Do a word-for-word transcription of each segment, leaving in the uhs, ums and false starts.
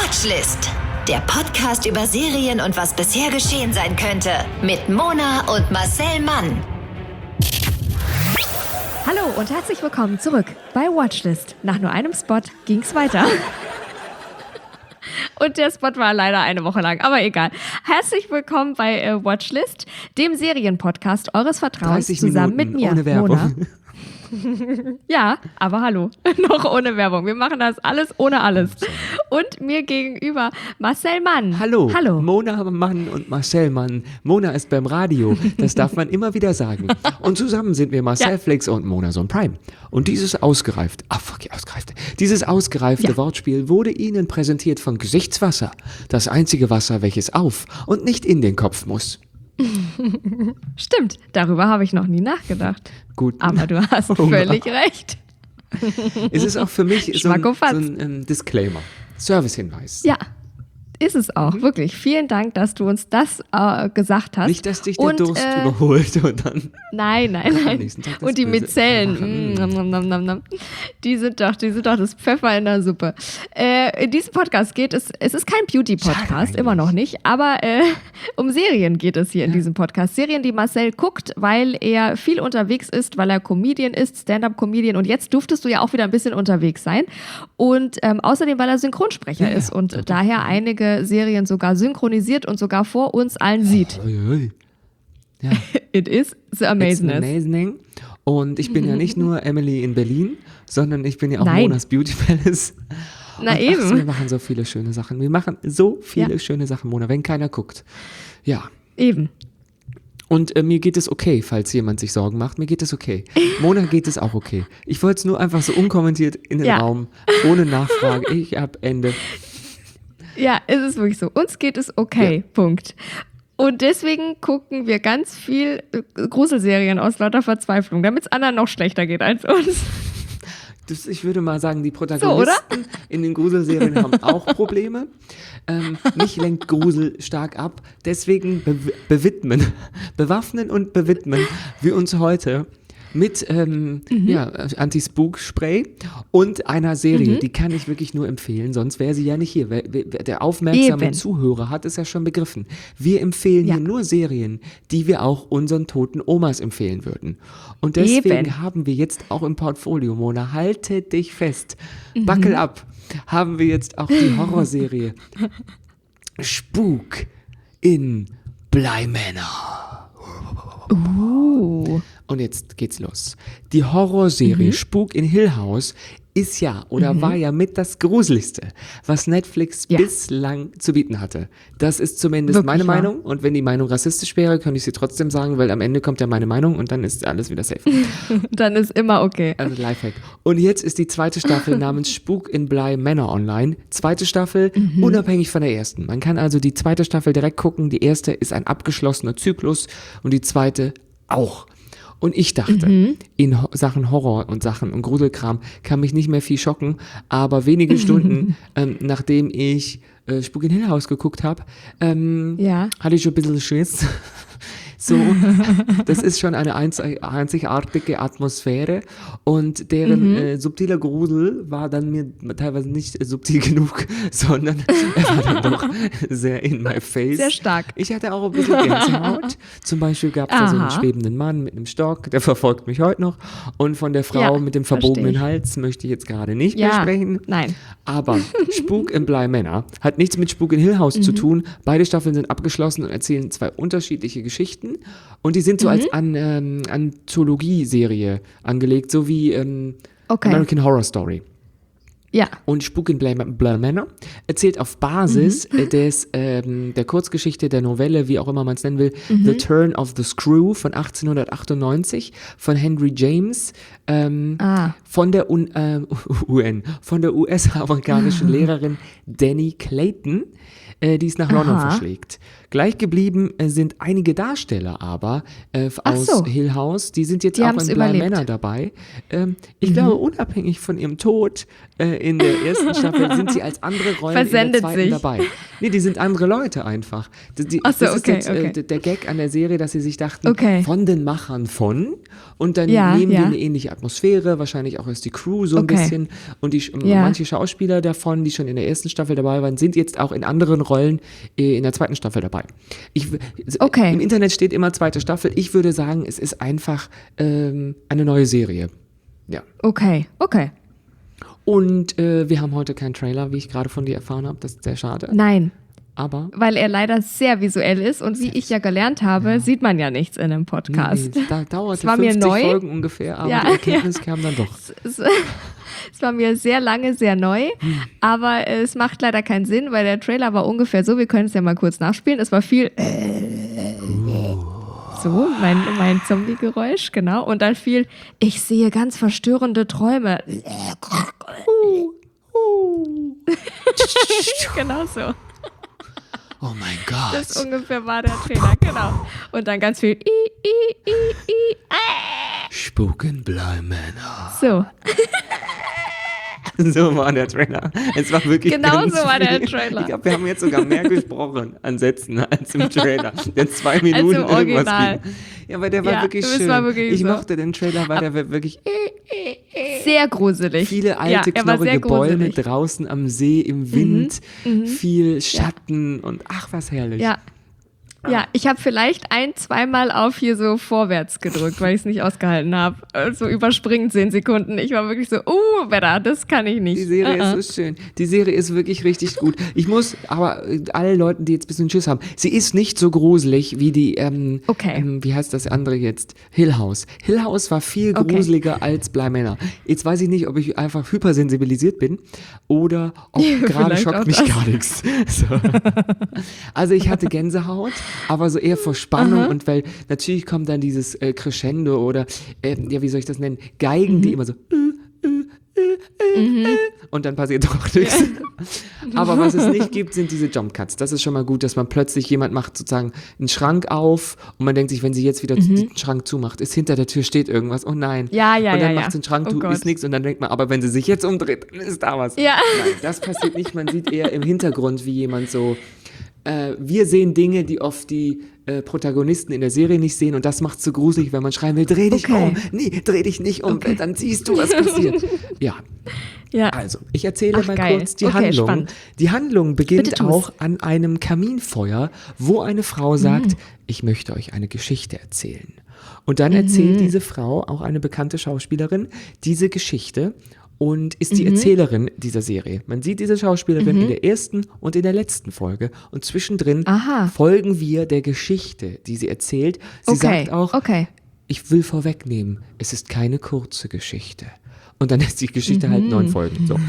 Watchlist, der Podcast über Serien und was bisher geschehen sein könnte. Mit Mona und Marcel Mann. Hallo und herzlich willkommen zurück bei Watchlist. Nach nur einem Spot ging's weiter. Und der Spot war leider eine Woche lang, aber egal. Herzlich willkommen bei äh, Watchlist, dem Serienpodcast eures Vertrauens, zusammen Minuten mit mir, ohne Werbung. Mona. Ja, aber hallo, noch ohne Werbung. Wir machen das alles ohne alles. Und mir gegenüber Marcel Mann. Hallo, Hallo. Mona Mann und Marcel Mann. Mona ist beim Radio, das darf man immer wieder sagen. Und zusammen sind wir Marcel Ja. Flix und Mona Sohn Prime. Und dieses ausgereifte, ah fuck, ausgereifte, dieses ausgereifte Ja. Wortspiel wurde Ihnen präsentiert von Gesichtswasser. Das einzige Wasser, welches auf und nicht in den Kopf muss. Stimmt, darüber habe ich noch nie nachgedacht. Gut. Aber du hast Hunger. völlig recht. Es ist auch für mich so ein, so Schmackofatz. ein ähm, Disclaimer, Servicehinweis. Ja, ist es auch, wirklich. Vielen Dank, dass du uns das äh, gesagt hast. Nicht, dass dich der Und, Durst äh, überholt und dann... Nein, nein, Am nein. nächsten Tag das Und die Böse. Mizellen, Ach, mm, mm. nam, nam, nam, nam, nam. die sind doch, die sind doch das Pfeffer in der Suppe. Äh, in diesem Podcast geht es, es ist kein Schade Beauty-Podcast, eigentlich. immer noch nicht, aber äh, um Serien geht es hier in diesem Podcast. Serien, die Marcel guckt, weil er viel unterwegs ist, weil er Comedian ist, Stand-Up-Comedian und jetzt durftest du ja auch wieder ein bisschen unterwegs sein und ähm, außerdem, weil er Synchronsprecher Ja, ist und doch, doch. daher einige Serien sogar synchronisiert und sogar vor uns allen sieht. Ui, ui. Ja. It is the It's amazingness. amazing. Und ich bin ja nicht nur Emily in Berlin, sondern ich bin ja auch Nein. Monas Beauty Palace. Na Und eben. Ach, wir machen so viele schöne Sachen. Wir machen so viele Ja. schöne Sachen, Mona, wenn keiner guckt. Ja. Eben. Und äh, mir geht es okay, falls jemand sich Sorgen macht. Mir geht es okay. Mona geht es auch okay. Ich wollte es nur einfach so unkommentiert in den Ja. Raum, ohne Nachfrage. Ich hab Ende. Ja, es ist wirklich so. Uns geht es okay. Ja. Punkt. Und deswegen gucken wir ganz viel äh, Gruselserien aus lauter Verzweiflung, damit es anderen noch schlechter geht als uns. Das, ich würde mal sagen, die Protagonisten oder? in den Gruselserien haben auch Probleme. Ähm, mich lenkt Grusel stark ab. Deswegen be bewidmen, bewaffnen und bewidmen wir uns heute mit ähm, Mhm. ja, Anti-Spook-Spray und einer Serie, Mhm. die kann ich wirklich nur empfehlen, sonst wäre sie ja nicht hier. Wer, wer, der aufmerksame Eben. Zuhörer hat es ja schon begriffen. Wir empfehlen Ja. hier nur Serien, die wir auch unseren toten Omas empfehlen würden. Und deswegen Eben. haben wir jetzt auch im Portfolio, Mona, halte dich fest, Mhm. buckle ab, haben wir jetzt auch die Horrorserie Spuk in Bleimänner. Uh. Und jetzt geht's los. Die Horrorserie Mhm. Spuk in Hill House ist ja oder war ja mit das Gruseligste, was Netflix Ja. bislang zu bieten hatte. Das ist zumindest Wirklich meine wahr. Meinung. Und wenn die Meinung rassistisch wäre, könnte ich sie trotzdem sagen, weil am Ende kommt ja meine Meinung und dann ist alles wieder safe. Dann ist immer okay. Also Lifehack. Und jetzt ist die zweite Staffel namens Spuk in Bly Manor online. Zweite Staffel, Mhm. unabhängig von der ersten. Man kann also die zweite Staffel direkt gucken. Die erste ist ein abgeschlossener Zyklus und die zweite auch. Und ich dachte, Mhm. in Ho- Sachen Horror und Sachen und Gruselkram kann mich nicht mehr viel schocken, aber wenige Stunden, ähm, nachdem ich äh, Spuk in Hill House geguckt habe, ähm, Ja. hatte ich schon ein bisschen Schiss. So, das ist schon eine einzig- einzigartige Atmosphäre und deren Mhm. äh, subtiler Grusel war dann mir teilweise nicht äh, subtil genug, sondern er war dann doch sehr in my face. Sehr stark. Ich hatte auch ein bisschen Gänsehaut. Zum Beispiel gab es da so einen Aha. schwebenden Mann mit einem Stock, der verfolgt mich heute noch. Und von der Frau Ja, mit dem versteh verbogenen ich. Hals möchte ich jetzt gerade nicht Ja. mehr sprechen. Nein. Aber Spuk in Bly Manor hat nichts mit Spuk in Hill House Mhm. zu tun. Beide Staffeln sind abgeschlossen und erzählen zwei unterschiedliche Geschichten. Und die sind so Mhm. als An, ähm, Anthologie-Serie angelegt, so wie ähm, Okay. American Horror Story. Ja. Und Spuk in Bly, Bly Manor erzählt auf Basis Mhm. äh, des, ähm, der Kurzgeschichte, der Novelle, wie auch immer man es nennen will, Mhm. The Turn of the Screw von achtzehnhundertachtundneunzig von Henry James, ähm, Ah. von der Un, ähm, U N, von der U S-amerikanischen Lehrerin Danny Clayton, äh, die es nach London Aha. verschlägt. Gleich geblieben äh, sind einige Darsteller aber äh, Ach aus so. Hill House. Die sind jetzt Die auch haben's in Bly überlebt. Manor dabei. Ähm, ich glaube, unabhängig von ihrem Tod äh, in der ersten Staffel sind sie als andere Rollen Versendet in der zweiten sich. dabei. Nee, die sind andere Leute einfach. Die, die, Ach so, das ist okay, jetzt äh, okay. d- der Gag an der Serie, dass sie sich dachten, Okay. von den Machern von und dann Ja, nehmen ja. wir eine ähnliche Atmosphäre, wahrscheinlich auch ist die Crew so ein Okay. bisschen und die, Ja. manche Schauspieler davon, die schon in der ersten Staffel dabei waren, sind jetzt auch in anderen Rollen äh, in der zweiten Staffel dabei. Ich, w- Okay. Im Internet steht immer zweite Staffel. Ich würde sagen, es ist einfach ähm, eine neue Serie. Ja. Okay, okay. Und äh, wir haben heute keinen Trailer, wie ich gerade von dir erfahren habe. Das ist sehr schade. Nein, Aber weil er leider sehr visuell ist und wie ich ja gelernt habe, sieht man ja nichts in einem Podcast. nee, da dauerte Es war mir fünfzig neu. Folgen ungefähr, aber Ja, die Erkenntnis kam dann doch. Es, es war mir sehr lange sehr neu, aber es macht leider keinen Sinn, weil der Trailer war ungefähr so, wir können es ja mal kurz nachspielen, es war viel so, mein, mein Zombie-Geräusch, genau, und dann viel, ich sehe ganz verstörende Träume. Genau so. Oh mein Gott. Das ungefähr war der Trailer, genau. Und dann ganz viel i, i, i, i, Spuken Bly Manor. so. So war der Trailer. Es war wirklich Genau ganz so war der viel. Trailer. Ich glaube, wir haben jetzt sogar mehr gesprochen an Sätzen als im Trailer. Der zwei Minuten im irgendwas Original. ging. Ja, aber der war Ja, wirklich es schön. war wirklich ich so. mochte den Trailer, weil der war wirklich Sehr gruselig. viele ja, alte, er war sehr knorrige Bäume gruselig. draußen am See im Wind, viel Schatten und ach, was herrlich. Ja. Ja, ich habe vielleicht ein, zweimal auf hier so vorwärts gedrückt, weil ich es nicht ausgehalten habe. So überspringen zehn Sekunden. Ich war wirklich so, uh, Wetter, das kann ich nicht. Die Serie uh-uh. ist so schön. Die Serie ist wirklich richtig gut. Ich muss aber äh, alle Leuten, die jetzt ein bisschen Schiss haben, sie ist nicht so gruselig wie die, ähm, Okay. ähm, wie heißt das andere jetzt? Hill House. Hill House war viel Okay. gruseliger als Bly Manor. Jetzt weiß ich nicht, ob ich einfach hypersensibilisiert bin oder ob gerade Vielleicht auch schockt mich das. gar nichts. So. Also ich hatte Gänsehaut, aber so eher vor Spannung und weil natürlich kommt dann dieses äh, Crescendo oder, ähm, ja, wie soll ich das nennen? Geigen, Mhm. die immer so und dann passiert doch nichts. Aber was es nicht gibt, sind diese Jump Cuts. Das ist schon mal gut, dass man plötzlich jemand macht sozusagen einen Schrank auf und man denkt sich, wenn sie jetzt wieder den Schrank zumacht, ist hinter der Tür steht irgendwas. Oh nein. Mhm. Ja, ja, und dann ja, macht ja. sie den Schrank Oh zu, Gott. ist nichts und dann denkt man, aber wenn sie sich jetzt umdreht, dann ist da was. Ja. Nein, das passiert nicht. Man sieht eher im Hintergrund, wie jemand so äh, wir sehen Dinge, die oft die äh, Protagonisten in der Serie nicht sehen und das macht es so gruselig, wenn man schreien will, dreh dich Okay. um. Nee, dreh dich nicht um, dann siehst du, was passiert. Ja, Ja. also, ich erzähle Ach, mal geil. kurz die Okay, Handlung. spannend. Die Handlung Bitte beginnt tu's. auch an einem Kaminfeuer, wo eine Frau sagt, Mhm. ich möchte euch eine Geschichte erzählen. Und dann Mhm. erzählt diese Frau, auch eine bekannte Schauspielerin, diese Geschichte und ist Mhm. die Erzählerin dieser Serie. Man sieht diese Schauspielerin in der ersten und in der letzten Folge und zwischendrin Aha. folgen wir der Geschichte, die sie erzählt. Sie Okay, sagt auch, okay. ich will vorwegnehmen, es ist keine kurze Geschichte. Und dann ist die Geschichte halt neun Folgen. So.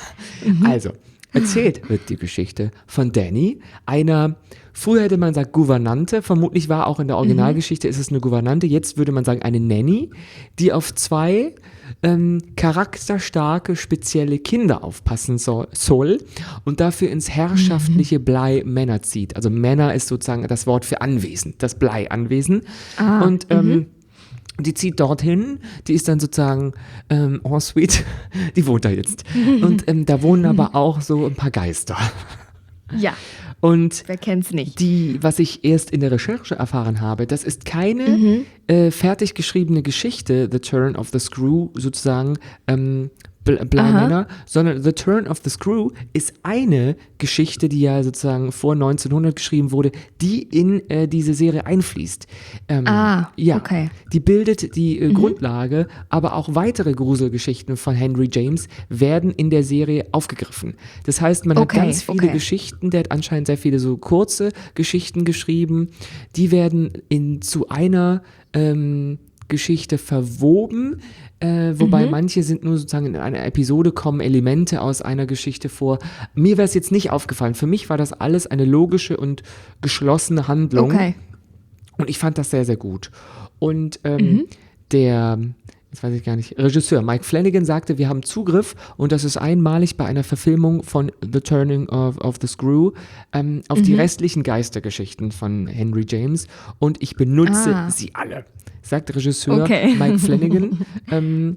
Also, erzählt wird die Geschichte von Danny, einer, früher hätte man gesagt Gouvernante, vermutlich war auch in der Originalgeschichte ist es eine Gouvernante, jetzt würde man sagen eine Nanny, die auf zwei ähm, charakterstarke, spezielle Kinder aufpassen so, soll und dafür ins herrschaftliche Bly Manor zieht. Also Manor ist sozusagen das Wort für Anwesen, das Bly Anwesen. Ah, und ähm, die zieht dorthin, die ist dann sozusagen ähm, en suite, die wohnt da jetzt. Und ähm, da wohnen aber auch so ein paar Geister. Ja, Und wer kennt's nicht? die, was ich erst in der Recherche erfahren habe, das ist keine Mhm. äh, fertig geschriebene Geschichte, The Turn of the Screw sozusagen, ähm, Bl- Bly Aha. Manor, sondern The Turn of the Screw ist eine Geschichte, die ja sozusagen vor neunzehnhundert geschrieben wurde, die in äh, diese Serie einfließt. Ähm, Ah, ja, okay. die bildet die äh, Grundlage, aber auch weitere Gruselgeschichten von Henry James werden in der Serie aufgegriffen. Das heißt, man Okay, hat ganz viele okay. Geschichten, der hat anscheinend sehr viele so kurze Geschichten geschrieben, die werden in zu einer ähm, Geschichte verwoben, äh, wobei Mhm. manche sind nur sozusagen in einer Episode, kommen Elemente aus einer Geschichte vor. Mir wäre es jetzt nicht aufgefallen. Für mich war das alles eine logische und geschlossene Handlung. Okay. Und ich fand das sehr, sehr gut. Und ähm, der jetzt weiß ich gar nicht, Regisseur Mike Flanagan sagte, wir haben Zugriff und das ist einmalig bei einer Verfilmung von The Turning of, of the Screw ähm, auf mhm. die restlichen Geistergeschichten von Henry James und ich benutze ah. sie alle, sagt Regisseur okay. Mike Flanagan. ähm,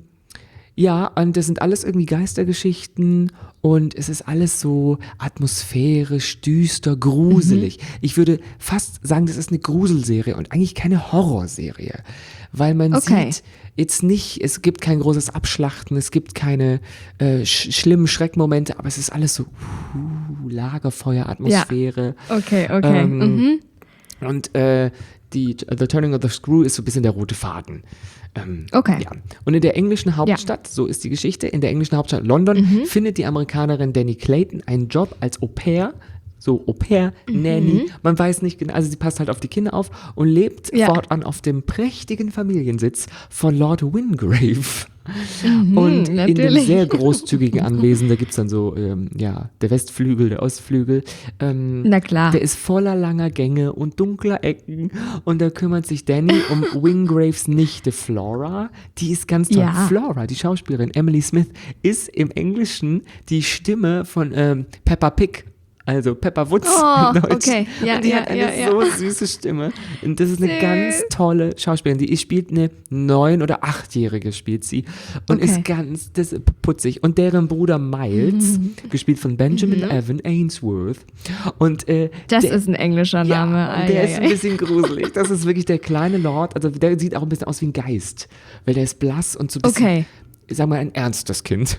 Ja, und das sind alles irgendwie Geistergeschichten und es ist alles so atmosphärisch, düster, gruselig. Mhm. Ich würde fast sagen, das ist eine Gruselserie und eigentlich keine Horrorserie, weil man okay. sieht jetzt nicht, es gibt kein großes Abschlachten, es gibt keine äh, sch- schlimmen Schreckmomente, aber es ist alles so uh, Lagerfeuer-Atmosphäre. Ja. Okay, okay. Ähm, mhm. Und äh, die The Turning of the Screw ist so ein bisschen der rote Faden. Ähm, okay. Ja. Und in der englischen Hauptstadt, ja. so ist die Geschichte, in der englischen Hauptstadt London mhm. findet die Amerikanerin Danny Clayton einen Job als Au-pair, so Au-pair-Nanny, mhm. man weiß nicht genau, also sie passt halt auf die Kinder auf und lebt ja. fortan auf dem prächtigen Familiensitz von Lord Wingrave. Mhm, und natürlich. In dem sehr großzügigen Anwesen, da gibt es dann so, ähm, ja, der Westflügel, der Ostflügel. Ähm, Na klar. Der ist voller langer Gänge und dunkler Ecken und da kümmert sich Danny um Wingraves Nichte Flora. Die ist ganz toll. Ja. Flora, die Schauspielerin Emily Smith, ist im Englischen die Stimme von ähm, Peppa Pig. Also Peppa Woods oh, in Deutsch. Okay. Ja, und die ja, hat eine ja, ja. so süße Stimme. Und das ist eine Süß. ganz tolle Schauspielerin. Die spielt eine neun- oder achtjährige, spielt sie. Und okay. ist ganz das ist putzig. Und deren Bruder Miles, mhm. gespielt von Benjamin mhm. Evan Ainsworth. Und, äh, das der, ist ein englischer Name. Ja, und der ai, ist ai. ein bisschen gruselig. Das ist wirklich der kleine Lord. Also der sieht auch ein bisschen aus wie ein Geist. Weil der ist blass und so ein bisschen, okay. sagen wir mal, ein ernstes Kind.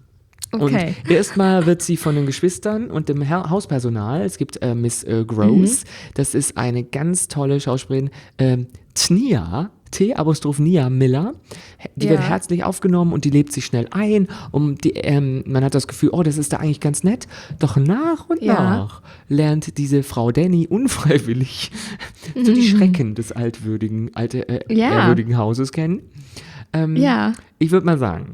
Okay. Und erstmal wird sie von den Geschwistern und dem ha- Hauspersonal, es gibt äh, Miss äh, Gross, mhm. das ist eine ganz tolle Schauspielerin, äh, Tnia, T-Apostroph Nia Miller, die ja. wird herzlich aufgenommen und die lebt sich schnell ein und die, ähm, man hat das Gefühl, oh, das ist da eigentlich ganz nett, doch nach und ja. nach lernt diese Frau Danny unfreiwillig mhm. so die Schrecken des altwürdigen, alte, äh, ja. ehrwürdigen Hauses kennen. Ähm, ja. Ich würde mal sagen...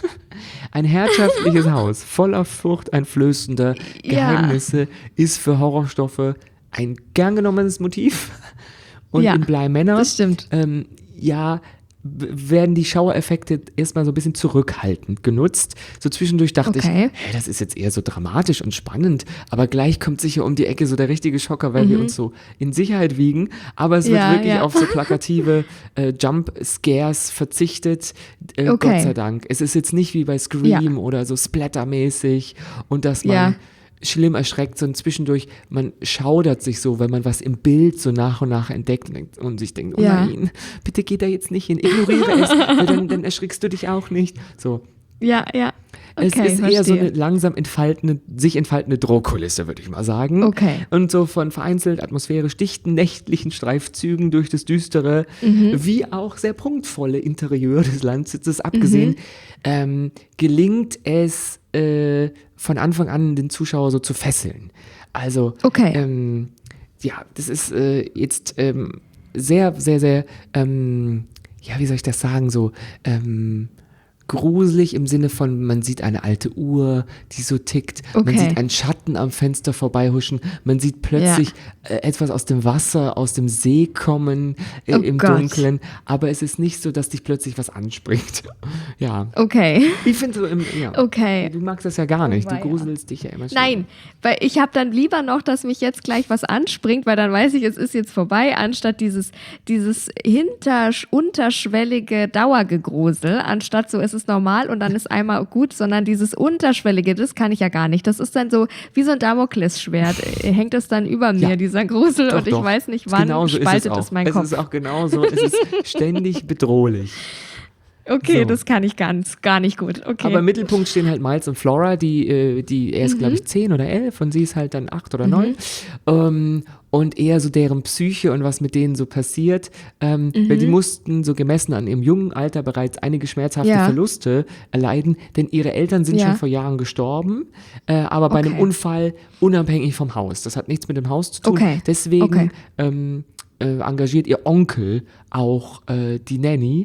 Ein herrschaftliches Haus voller furchteinflößender Geheimnisse ja. ist für Horrorstoffe ein gern genommenes Motiv. Und ja, in Bly Manor, das stimmt. Ähm, ja, b- werden die Schauereffekte erstmal so ein bisschen zurückhaltend genutzt. So zwischendurch dachte okay. ich, hey, das ist jetzt eher so dramatisch und spannend, aber gleich kommt sicher um die Ecke so der richtige Schocker, weil mhm. wir uns so in Sicherheit wiegen. Aber es wird ja, wirklich ja. auf so plakative äh, Jump-Scares verzichtet, äh, okay. Gott sei Dank. Es ist jetzt nicht wie bei Scream ja. oder so Splattermäßig und dass man ja. schlimm erschreckt, sondern zwischendurch, man schaudert sich so, wenn man was im Bild so nach und nach entdeckt und, denkt, und sich denkt, oh ja. nein, bitte geh da jetzt nicht hin, ignoriere es, weil dann, dann erschrickst du dich auch nicht. So. Ja, ja. Okay, es ist verstehe. eher so eine langsam entfaltende, sich entfaltende Drohkulisse, würde ich mal sagen. Okay. Und so von vereinzelt atmosphärisch dichten nächtlichen Streifzügen durch das düstere, mhm. wie auch sehr prunkvolle Interieur des Landsitzes abgesehen, mhm. ähm, gelingt es äh, von Anfang an den Zuschauer so zu fesseln. Also, okay. ähm, ja, das ist äh, jetzt ähm, sehr, sehr, sehr, ähm, ja, wie soll ich das sagen, so, ähm, gruselig im Sinne von, man sieht eine alte Uhr, die so tickt, okay. man sieht einen Schatten am Fenster vorbeihuschen, man sieht plötzlich ja. äh, etwas aus dem Wasser, aus dem See kommen äh, oh im Gott. Dunkeln, aber es ist nicht so, dass dich plötzlich was anspringt. Ja. Okay. Ich finde so, im, ja, okay. du magst das ja gar nicht, oh, du gruselst dich ja immer schon. Nein, weil ich habe dann lieber noch, dass mich jetzt gleich was anspringt, weil dann weiß ich, es ist jetzt vorbei, anstatt dieses, dieses hinter, unterschwellige Dauergegrusel, anstatt so, es ist normal und dann ist einmal gut, sondern dieses Unterschwellige, das kann ich ja gar nicht. Das ist dann so wie so ein Damoklesschwert. Hängt es dann über mir, ja. dieser Grusel, doch, und ich doch. weiß nicht, wann genauso spaltet es, es mein es Kopf. Es ist auch genauso, es ist ständig bedrohlich. Okay, so. Das kann ich ganz, gar nicht gut. Okay. Aber im Mittelpunkt stehen halt Miles und Flora, die, die er ist, mhm. glaube ich, zehn oder elf und sie ist halt dann acht oder neun. Mhm. Ähm, und eher so deren Psyche und was mit denen so passiert. Ähm, mhm. Weil die mussten so gemessen an ihrem jungen Alter bereits einige schmerzhafte ja. Verluste erleiden, denn ihre Eltern sind ja. schon vor Jahren gestorben, äh, aber bei okay. einem Unfall unabhängig vom Haus. Das hat nichts mit dem Haus zu tun. Okay. Deswegen okay. ähm, äh, engagiert ihr Onkel auch äh, die Nanny.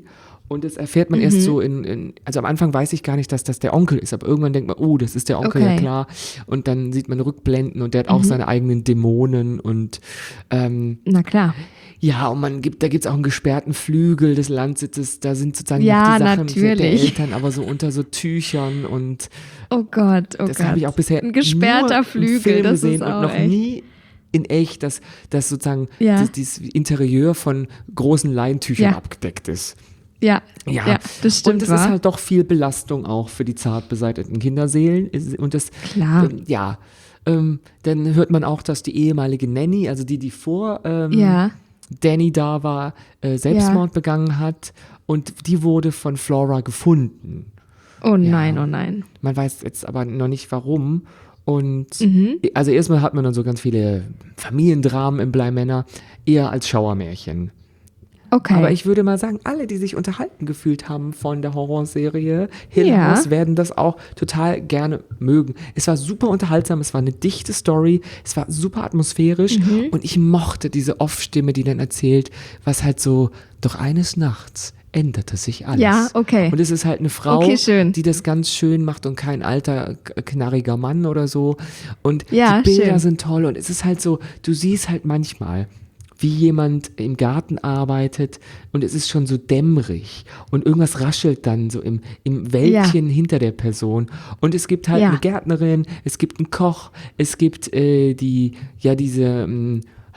Und das erfährt man mhm. erst so in, in, also am Anfang weiß ich gar nicht, dass das der Onkel ist, aber irgendwann denkt man, oh, das ist der Onkel, okay. ja klar. Und dann sieht man Rückblenden und der hat auch Mhm. seine eigenen Dämonen und ähm, Na klar. ja, und man gibt, da gibt es auch einen gesperrten Flügel des Landsitzes, da sind sozusagen Ja, noch die Sachen natürlich. der Eltern, aber so unter so Tüchern und Oh Gott, oh das Gott. habe ich auch bisher Ein gesperrter nur im Flügel, Film das gesehen ist und auch noch echt. nie in echt, dass, dass sozusagen Ja. das, dieses Interieur von großen Leintüchern Ja. abgedeckt ist. Ja, Ja, ja, das stimmt. und das wahr? ist halt doch viel Belastung auch für die zart beseiteten Kinderseelen. Ist- Und das, Klar. ähm, ja, ähm, dann hört man auch, dass die ehemalige Nanny, also die, die vor ähm, Ja. Danny da war, äh, Selbstmord begangen hat und die wurde von Flora gefunden. Oh nein, oh nein. Man weiß jetzt aber noch nicht warum. Und Mhm. also erstmal hat man dann so ganz viele Familiendramen im Bleimänner, eher als Schauermärchen. Okay. Aber ich würde mal sagen, alle, die sich unterhalten gefühlt haben von der Horrorserie Hill Ja. House, werden das auch total gerne mögen. Es war super unterhaltsam, es war eine dichte Story, es war super atmosphärisch Mhm. und ich mochte diese Off-Stimme, die dann erzählt, was halt so, doch eines Nachts änderte sich alles. Ja, okay. Und es ist halt eine Frau, Okay, schön. die das ganz schön macht und kein alter, k- knarriger Mann oder so. Und Ja, die Bilder schön. sind toll und es ist halt so, du siehst halt manchmal, wie jemand im Garten arbeitet und es ist schon so dämmerig und irgendwas raschelt dann so im, im Wäldchen hinter der Person und es gibt halt Ja. eine Gärtnerin, es gibt einen Koch, es gibt äh, die, ja diese ähm,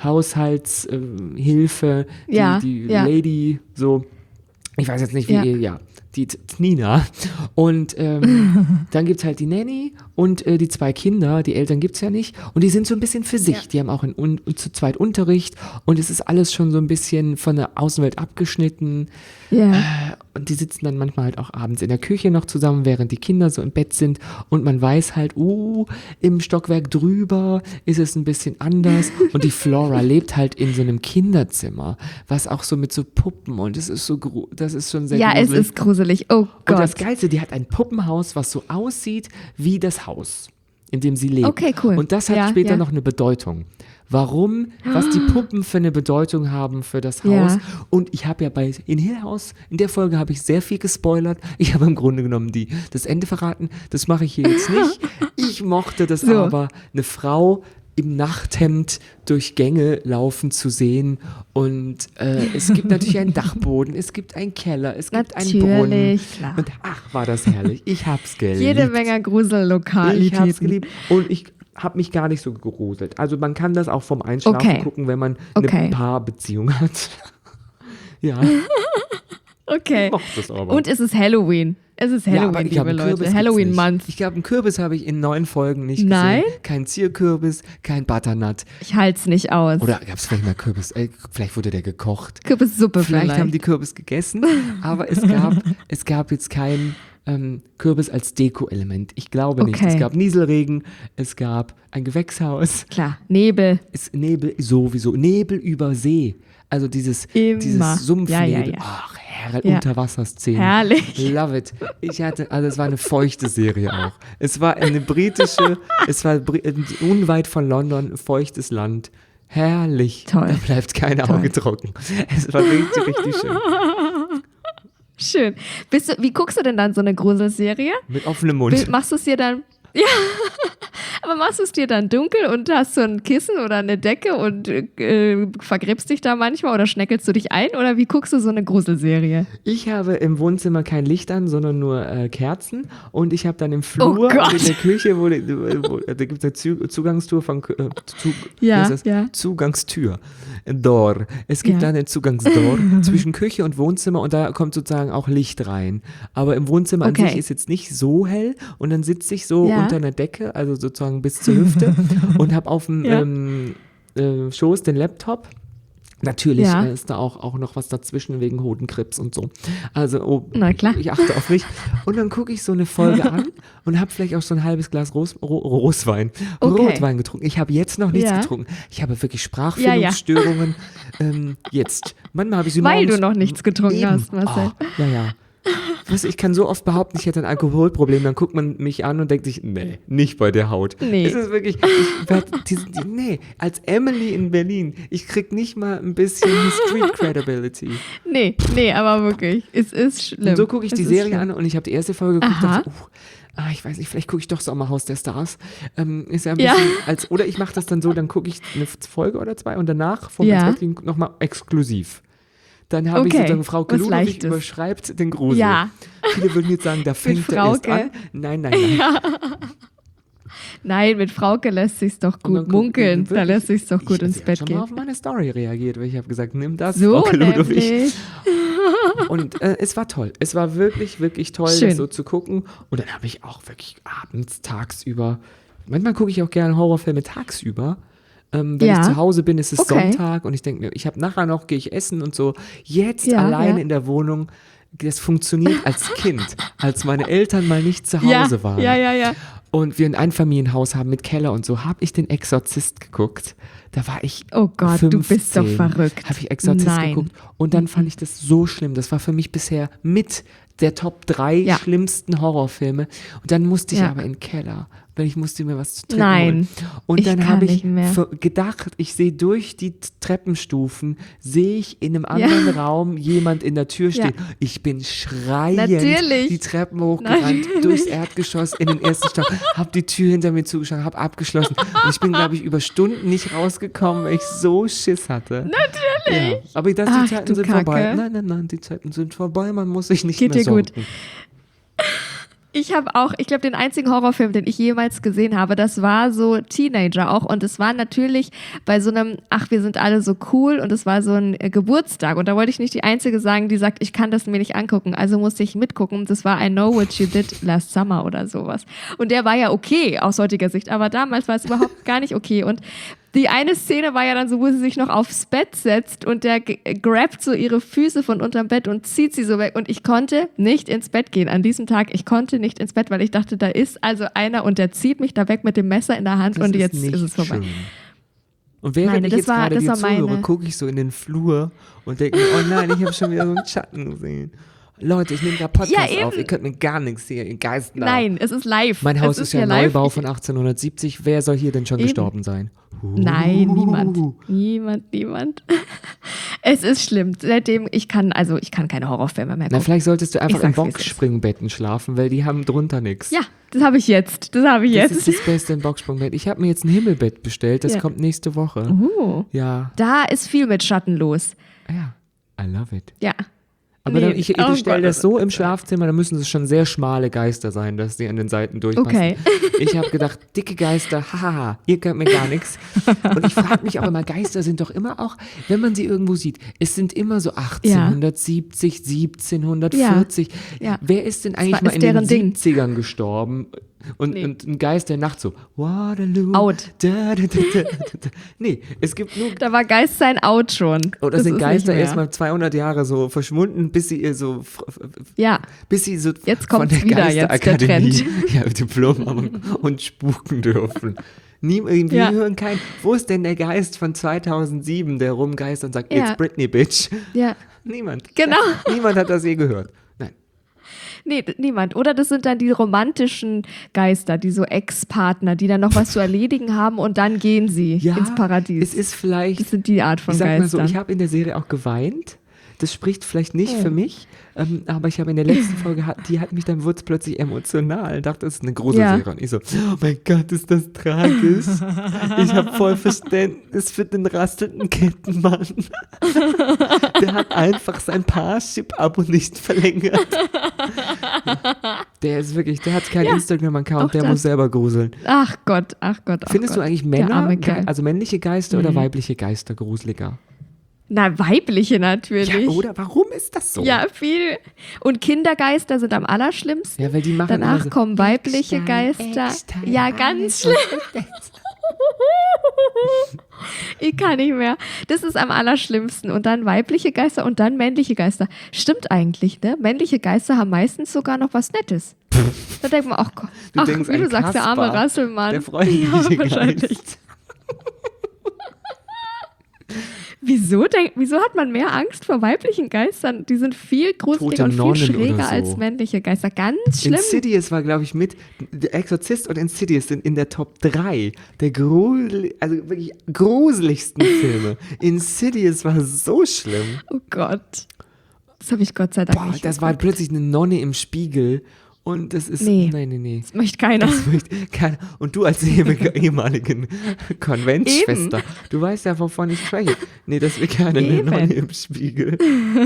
Haushaltshilfe, die, Ja, die ja. Lady, so, ich weiß jetzt nicht wie, Ja. ihr, ja, die T- Nina und ähm, dann gibt es halt die Nanny und äh, die zwei Kinder, die Eltern gibt es ja nicht und die sind so ein bisschen für sich, die haben auch in, un, zu zweit Unterricht und es ist alles schon so ein bisschen von der Außenwelt abgeschnitten. ja. Und die sitzen dann manchmal halt auch abends in der Küche noch zusammen, während die Kinder so im Bett sind. Und man weiß halt, uh, im Stockwerk drüber ist es ein bisschen anders. Und die Flora lebt halt in so einem Kinderzimmer, was auch so mit so Puppen und es ist so, gru- das ist schon sehr Ja, es gruselig. ist gruselig. Oh Und das Gott. Geilste, die hat ein Puppenhaus, was so aussieht wie das Haus, in dem sie lebt. Okay, cool. Und das hat Ja, später ja. noch eine Bedeutung. Warum, was die Puppen für eine Bedeutung haben für das Haus. Ja. Und ich habe ja bei in Hill House, in der Folge habe ich sehr viel gespoilert. Ich habe im Grunde genommen die, das Ende verraten. Das mache ich hier jetzt nicht. Ich mochte das So. aber, eine Frau im Nachthemd durch Gänge laufen zu sehen. Und äh, es gibt natürlich einen Dachboden, es gibt einen Keller, es gibt einen Brunnen. Natürlich, klar. Und ach, war das herrlich. Ich hab's geliebt. Jede Menge Ich hab's Grusellokalitäten. geliebt. Und ich habe mich gar nicht so gegruselt. Also man kann das auch vom Einschlafen Okay. gucken, wenn man Okay. eine Paarbeziehung hat. Ja, Okay. ich mochte es aber. Und es ist Halloween. Es ist ja, Halloween, aber ich glaube, liebe einen Kürbis Leute. gibt's Halloween nicht. Month. Ich glaube, einen Kürbis habe ich in neun Folgen nicht Nein? gesehen. Kein Zierkürbis, kein Butternut. Ich halte es nicht aus. Oder gab es vielleicht mal Kürbis? Äh, vielleicht wurde der gekocht. Kürbissuppe Vielleicht, vielleicht. haben die Kürbis gegessen, aber es gab, es gab jetzt kein ähm, Kürbis als Deko-Element. Ich glaube nicht. Okay. Es gab Nieselregen, es gab ein Gewächshaus, Klar, Nebel. es Nebel sowieso, Nebel über See. Also dieses, Immer. dieses Sumpfnebel. Ja, ja, ja. Ach, Herr, Ja. Unterwasserszenen. Herrlich. Love it. Ich hatte, also es war eine feuchte Serie auch. Es war eine britische, es war bri- unweit von London, feuchtes Land. Herrlich. Toll. Da bleibt kein Toll. Auge trocken. Es war richtig, richtig schön. Schön. Bist du, wie guckst du denn dann so eine Gruselserie? Mit offenem Mund. Will- Machst du es dir dann. Ja. Aber machst du es dir dann dunkel und hast so ein Kissen oder eine Decke und äh, vergräbst dich da manchmal oder schneckelst du dich ein? Oder wie guckst du so eine Gruselserie? Ich habe im Wohnzimmer kein Licht an, sondern nur äh, Kerzen. Und ich habe dann im Flur Oh Gott. und in der Küche, wo, die- wo, da gibt es eine Zu Zugangstour von äh, zu, Ja, wie heißt das? ja. Zugangstür. Door. Es gibt Ja. da eine Zugangsdoor zwischen Küche und Wohnzimmer und da kommt sozusagen auch Licht rein. Aber im Wohnzimmer Okay. an sich ist jetzt nicht so hell und dann sitze ich so Ja. unter einer Decke, also sozusagen bis zur Hüfte und habe auf dem Ja. ähm, äh, Schoß den Laptop. Natürlich Ja. äh, ist da auch, auch noch was dazwischen wegen Hodenkrebs und so. Also oh, Na klar. ich achte auf mich. Und dann gucke ich so eine Folge an und habe vielleicht auch so ein halbes Glas Ros Ro Roswein, Okay. Rotwein getrunken. Ich habe jetzt noch nichts Ja. getrunken. Ich habe wirklich Sprachfindungsstörungen. Ähm, jetzt. Manchmal habe ich sie Weil morgens, du noch nichts getrunken Eben. hast, Marcel. Oh, ja, ja. Weißt du, ich kann so oft behaupten, ich hätte ein Alkoholproblem, dann guckt man mich an und denkt sich, nee, nicht bei der Haut. Nee. Es ist wirklich, ich werd, die, die, nee, als Emily in Berlin, ich krieg nicht mal ein bisschen Street Credibility. Nee, nee, aber wirklich, es ist schlimm. Und so gucke ich es die Serie an und ich habe die erste Folge geguckt und Aha. dachte, uh, ah, ich weiß nicht, vielleicht gucke ich doch Sommerhaus der Stars. Ähm, ist ja ein Ja. bisschen als, oder ich mache das dann so, dann gucke ich eine Folge oder zwei und danach vom Ja. ja. nochmal exklusiv. Dann habe ich Okay, sozusagen, Frau was Ludwig Leichtes. überschreibt den Grusel. Ja. Viele würden jetzt sagen, da fängt er erst Frauke. an. Nein, nein, nein. Nein, mit Frauke lässt sich's doch Und gut dann guck- munkeln. Da wirklich, lässt sich's doch gut ich, ins sie hat Bett schon gehen. mal auf meine Story reagiert, weil ich habe gesagt, nimm das, So Frau Ludwig. nämlich. Und äh, es war toll. Es war wirklich, wirklich toll, Schön. das so zu gucken. Und dann habe ich auch wirklich abends, tagsüber, manchmal gucke ich auch gerne Horrorfilme tagsüber. Ähm, wenn Ja. ich zu Hause bin, ist es Okay. Sonntag und ich denke mir, ich habe nachher noch, gehe ich essen und so. Jetzt Ja, alleine ja. in der Wohnung, das funktioniert als Kind, als meine Eltern mal nicht zu Hause Ja, waren. ja, ja, ja. Und wir ein Einfamilienhaus haben mit Keller und so, habe ich den Exorzist geguckt. Da war ich Oh Gott, du bist doch fünfzehn. verrückt. Habe ich Exorzist Nein. geguckt und dann fand ich das so schlimm. Das war für mich bisher mit der Top drei Ja. schlimmsten Horrorfilme. Und dann musste ich Ja. aber in den Keller, weil ich musste mir was zu trinken Nein, holen. Und ich dann kann habe ich nicht mehr. für- gedacht, ich sehe durch die T- Treppenstufen, sehe ich in einem anderen Raum jemand in der Tür stehen. Ja. Ich bin schreiend Natürlich. die Treppen hochgerannt, Natürlich. durchs Erdgeschoss in den ersten Stock, habe die Tür hinter mir zugeschlagen, habe abgeschlossen. Und ich bin, glaube ich, über Stunden nicht rausgekommen, weil ich so Schiss hatte. Natürlich. Ja. Aber das, die Ach, Zeiten du sind Kacke. vorbei. Nein, nein, nein, die Zeiten sind vorbei. Man muss sich nicht Geht mehr dir gut. sorgen. Ich habe auch, ich glaube, den einzigen Horrorfilm, den ich jemals gesehen habe, das war so Teenager auch. Und es war natürlich bei so einem, ach, wir sind alle so cool. Und es war so ein äh, Geburtstag. Und da wollte ich nicht die Einzige sagen, die sagt, ich kann das mir nicht angucken. Also musste ich mitgucken. Das war I Know What You Did Last Summer oder sowas. Und der war ja okay aus heutiger Sicht. Aber damals war es überhaupt gar nicht okay. Und die eine Szene war ja dann so, wo sie sich noch aufs Bett setzt und der g- grabt so ihre Füße von unterm Bett und zieht sie so weg. Und ich konnte nicht ins Bett gehen an diesem Tag. Ich konnte nicht ins Bett, weil ich dachte, da ist also einer und der zieht mich da weg mit dem Messer in der Hand Das und ist jetzt nicht ist es vorbei. schön. Und während Nein, ich das jetzt war- gerade das dir war meine- zuhöre, gucke ich so in den Flur und denke mir, oh nein, ich habe schon wieder so einen Schatten gesehen. Leute, ich nehme gerade Podcast Ja, eben. auf, ihr könnt mir gar nichts hier, ihr Geist nach. Nein, es ist live. Mein Haus es ist ja ein live. Neubau Ich- von achtzehnhundertsiebzig. Wer soll hier denn schon Eben. gestorben sein? Nein, Uh. niemand. Niemand, niemand. Es ist schlimm. Seitdem, ich kann, also ich kann keine Horrorfilme mehr Na, gucken. vielleicht solltest du einfach Ich in sag's, wie es ist. Boxspringbetten schlafen, weil die haben drunter nichts. Ja, das habe ich jetzt. Das habe ich Das jetzt. ist das Beste im Boxsprungbett. Ich habe mir jetzt ein Himmelbett bestellt, das Ja. kommt nächste Woche. Uh, Ja, da ist viel mit Schatten los. ja, I love it. Ja. Aber Nee, dann, ich, ich oh stelle Gott, das so im Schlafzimmer, dann müssen es schon sehr schmale Geister sein, dass die an den Seiten durchpassen. Okay. Ich habe gedacht, dicke Geister, haha, ihr könnt mir gar nichts. Und ich frage mich auch immer, Geister sind doch immer auch, wenn man sie irgendwo sieht, es sind immer so achtzehnhundertsiebzig, siebzehnhundertvierzig. Ja. Wer ist denn eigentlich war- mal ist in den deren Ding. siebzigern gestorben? Und, Nee. und ein Geist der Nacht so, Waterloo. Out. Da, da, da, da, da. Nee, es gibt nur Da war Geist sein Out schon. oder Das sind ist Geister nicht mehr. erstmal zweihundert Jahre so verschwunden, bis sie ihr so, f- f- Ja, bis sie so Jetzt von kommt's der wieder, jetzt der Geisterakademie Trend. ja, Diplom haben und spuken dürfen. Nie, irgendwie Ja. hören kein, wo ist denn der Geist von zweitausendsieben, der rumgeistert und sagt, Ja. it's Britney, bitch. ja. Niemand. Genau. Niemand hat das je gehört. Nein. Nee, d- niemand. Oder das sind dann die romantischen Geister, die so Ex-Partner, die dann noch was zu erledigen haben und dann gehen sie Ja, ins Paradies. es ist vielleicht, Das sind die Art von ich sag mal so, Geistern. ich habe in der Serie auch geweint. Das spricht vielleicht nicht Oh. für mich, ähm, aber ich habe in der letzten Folge, hat, die hat mich dann, wurde es plötzlich emotional. Ich dachte, das ist eine Gruselserie. Ja. Und ich so, oh mein Gott, ist das tragisch. Ich habe voll Verständnis für den rastelnden Kettenmann. Der hat einfach sein Parship-Abo nicht verlängert. Der ist wirklich, der hat keinen Ja, Instagram-Account, auch der das. muss selber gruseln. Ach Gott, ach Gott, ach Findest Gott. du eigentlich Der Männer, arme ge- Kerl. also männliche Geister oder Mhm. weibliche Geister gruseliger? Na, weibliche natürlich. Ja, oder? Warum ist das so? Ja, viel. Und Kindergeister sind am allerschlimmsten. Ja, weil die machen Danach immer so, kommen weibliche Eckstein, Geister. Eckstein, Ja, alles ganz so schlimm. Ich kann nicht mehr. Das ist am allerschlimmsten. Und dann weibliche Geister und dann männliche Geister. Stimmt eigentlich, ne? Männliche Geister haben meistens sogar noch was Nettes. Da denkt man, ach Gott, Du ach, denkst wie du an sagst, der arme Kaspar, Rasselmann. Der freundliche ja, wahrscheinlich. Geist. Wieso, denk, wieso hat man mehr Angst vor weiblichen Geistern? Die sind viel gruseliger Tote und viel Nonnen schräger oder so. als männliche Geister. Ganz schlimm. Insidious war, glaube ich, mit, der Exorzist und Insidious sind in der Top drei der grusel, also wirklich gruseligsten Filme. Insidious war so schlimm. Oh Gott. Das habe ich Gott sei Dank Boah, nicht das war geguckt. plötzlich eine Nonne im Spiegel und das ist, Nee. nein, nein, nee. Das möchte keiner. Das möchte keiner. Und du als ehemalige Konventschwester, du weißt ja, wovon ich spreche. Nee, das wäre gerne eine Eben. Nonne im Spiegel.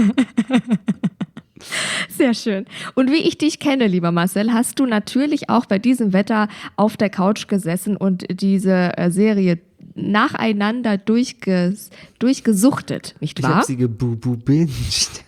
Sehr schön. Und wie ich dich kenne, lieber Marcel, hast du natürlich auch bei diesem Wetter auf der Couch gesessen und diese äh, Serie nacheinander durchges durchgesuchtet, nicht Ich wahr? habe sie gebubu-binged.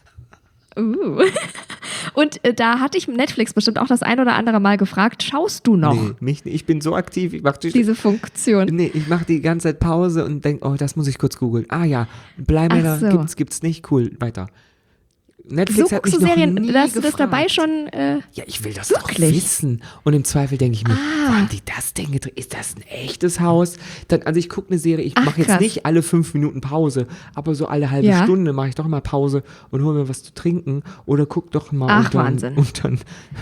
Uh. Und äh, da hatte ich Netflix bestimmt auch das ein oder andere Mal gefragt, schaust du noch Nee, mich, nicht. Ich bin so aktiv, ich mach die, diese Funktion? Nee, ich mache die ganze Zeit Pause und denke, oh, das muss ich kurz googeln. Ah ja, Bleimänner Ach so. gibt's, gibt's nicht, cool, weiter. Netflix So hat guckst mich du noch Serien, nie da hast du das gefragt. dabei schon... Äh, Ja, ich will das Wirklich? doch wissen. Und im Zweifel denke ich mir, Ah. wo haben die das denn gedreht? Ist das ein echtes Haus? Dann, also ich gucke eine Serie, ich Ach, mache jetzt krass. nicht alle fünf Minuten Pause, aber so alle halbe Ja. Stunde mache ich doch mal Pause und hole mir was zu trinken oder guck doch mal Ach, unter, Wahnsinn. unter,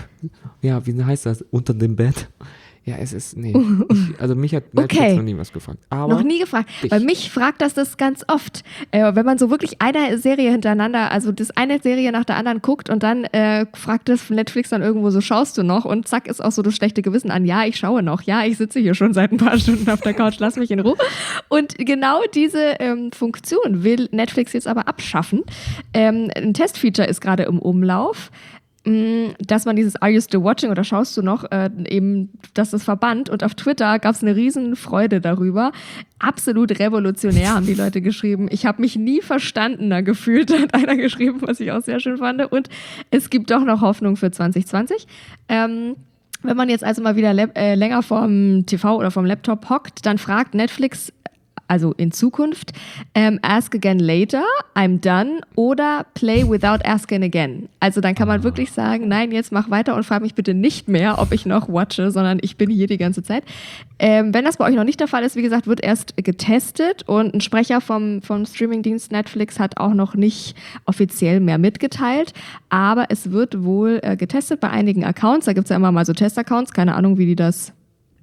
ja, wie heißt das? Unter dem Bett. Ja, es ist, nee. Ich, also mich hat Netflix Okay. noch nie was gefragt. Aber Noch nie gefragt. dich. Bei mich fragt das das ganz oft. Äh, wenn man so wirklich eine Serie hintereinander, also das eine Serie nach der anderen guckt und dann äh, fragt das Netflix dann irgendwo so, schaust du noch? Und zack ist auch so das schlechte Gewissen an, ja, ich schaue noch. Ja, ich sitze hier schon seit ein paar Stunden auf der Couch, lass mich in Ruhe. Und genau diese ähm, Funktion will Netflix jetzt aber abschaffen. Ähm, ein Testfeature ist gerade im Umlauf, dass man dieses Are you still watching oder schaust du noch, äh, eben, dass das verbannt. Und auf Twitter gab es eine riesen Freude darüber. Absolut revolutionär, haben die Leute geschrieben. Ich habe mich nie verstandener gefühlt, hat einer geschrieben, was ich auch sehr schön fand. Und es gibt doch noch Hoffnung für zwanzig zwanzig. Ähm, wenn man jetzt also mal wieder lä- äh, länger vorm T V oder vom Laptop hockt, dann fragt Netflix, also in Zukunft, ähm, ask again later, I'm done oder play without asking again. Also dann kann man wirklich sagen, nein, jetzt mach weiter und frag mich bitte nicht mehr, ob ich noch watche, sondern ich bin hier die ganze Zeit. Ähm, wenn das bei euch noch nicht der Fall ist, wie gesagt, wird erst getestet und ein Sprecher vom, vom Streamingdienst Netflix hat auch noch nicht offiziell mehr mitgeteilt, aber es wird wohl äh, getestet bei einigen Accounts. Da gibt es ja immer mal so Testaccounts, keine Ahnung, wie die das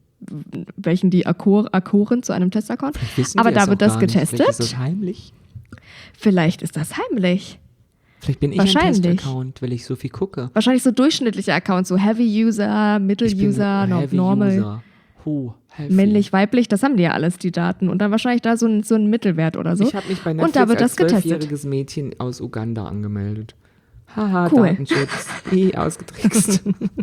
welchen die Akkor, Akkoren zu einem Testaccount. Wissen Aber die da es wird auch das gar nicht. getestet. Vielleicht ist das heimlich. Vielleicht ist das heimlich. Vielleicht bin ich ein Wahrscheinlich. Test-Account, weil ich so viel gucke. Wahrscheinlich so durchschnittliche Accounts, so Heavy User, Middle Ich bin User, ein no, Heavy Normal, User. Oh, heavy. männlich, weiblich, das haben die ja alles, die Daten. Und dann wahrscheinlich da so ein, so ein Mittelwert oder so. Ich habe mich bei Und Netflix da wird als das getestet. zwölfjähriges Mädchen aus Uganda angemeldet. Haha, Cool. Datenschutz. I, ausgetrickst.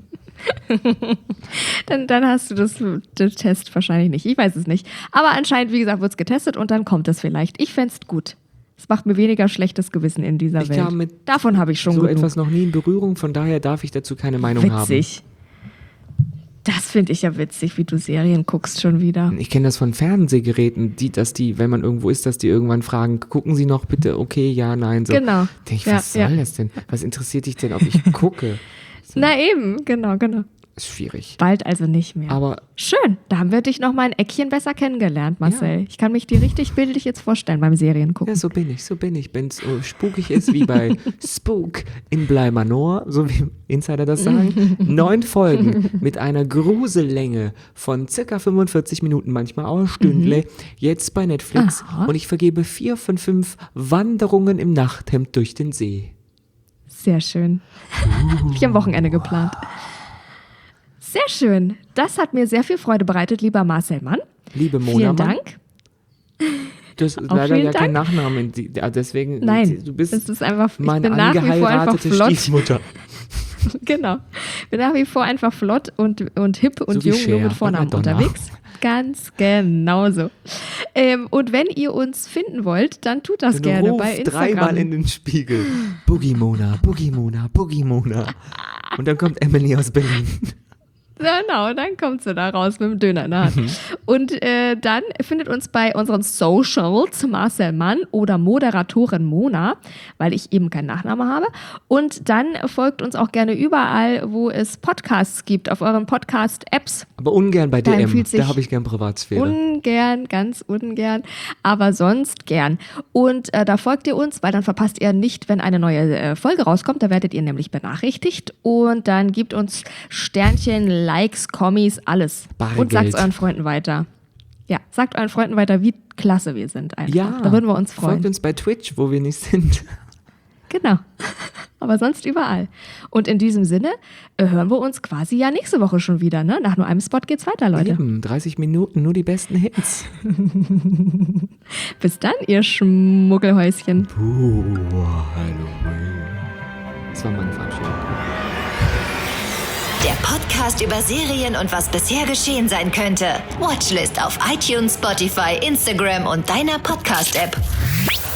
Dann, dann hast du das, den Test wahrscheinlich nicht. Ich weiß es nicht. Aber anscheinend, wie gesagt, wird es getestet und dann kommt es vielleicht. Ich fände es gut. Es macht mir weniger schlechtes Gewissen in dieser Ich Welt. kam mit Davon habe ich schon so genug. etwas noch nie in Berührung, von daher darf ich dazu keine Meinung haben. Witzig. Das finde ich ja witzig, wie du Serien guckst schon wieder. Ich kenne das von Fernsehgeräten, die, dass die, wenn man irgendwo ist, dass die irgendwann fragen, gucken Sie noch bitte, okay, ja, nein, so. Genau. Denk ich, Ja, was soll ja. das denn? Was interessiert dich denn, ob ich gucke? Na eben, genau, genau. Ist schwierig. Bald also nicht mehr. Aber Schön, da haben wir dich noch mal ein Eckchen besser kennengelernt, Marcel. Ja. Ich kann mich dir richtig bildlich jetzt vorstellen beim Seriengucken. ja, so bin ich, so bin ich. Wenn es so spukig ist wie bei Spook in Bleimanor, so wie Insider das sagen, neun Folgen mit einer Grusellänge von circa fünfundvierzig Minuten, manchmal auch ein Stündle, jetzt bei Netflix. Aha. Und ich vergebe vier von fünf Wanderungen im Nachthemd durch den See. Sehr schön. Hab ich am Wochenende geplant. Sehr schön. Das hat mir sehr viel Freude bereitet, lieber Marcel Mann. Liebe Mona Vielen Mann, Dank. du hast Auch leider vielen ja keinen Dank. Nachnamen, die- ja, deswegen Nein, du bist das ist einfach, ich meine bin nach wie vor einfach angeheiratete flott. Stiefmutter. Genau. Bin nach wie vor einfach flott und, und hip und So wie jung, nur Cher mit bei Vornamen Madonna. unterwegs. Ganz genau so. Ähm, und wenn ihr uns finden wollt, dann tut das Dann gerne ruf bei Instagram. dreimal in den Spiegel. Boogie Mona, Boogie Mona, Boogie Mona. Und dann kommt Emily aus Berlin. Genau, dann kommt sie da raus mit dem Döner in der Hand. Und äh, dann findet uns bei unseren Socials Marcel Mann oder Moderatorin Mona, weil ich eben keinen Nachnamen habe. Und dann folgt uns auch gerne überall, wo es Podcasts gibt, auf euren Podcast-Apps. Aber ungern bei Da D M, empfiehlt sich da habe ich gern Privatsphäre. Ungern, ganz ungern, aber sonst gern. Und äh, da folgt ihr uns, weil dann verpasst ihr nicht, wenn eine neue äh, Folge rauskommt. Da werdet ihr nämlich benachrichtigt. Und dann gebt uns Sternchen, Likes, Kommis, alles. Bare Und sagt Geld. es euren Freunden weiter. Ja, sagt euren Freunden weiter, wie klasse wir sind einfach. Ja, Da würden wir uns freuen. folgt uns bei Twitch, wo wir nicht sind. Genau. Aber sonst überall. Und in diesem Sinne äh, hören wir uns quasi ja nächste Woche schon wieder. Ne? Nach nur einem Spot geht's weiter, Leute. Eben, dreißig Minuten, nur die besten Hits. Bis dann, ihr Schmuggelhäuschen. Puh, Halloween. Das war meine Verabschiedung. Der Podcast über Serien und was bisher geschehen sein könnte. Watchlist auf iTunes, Spotify, Instagram und deiner Podcast-App.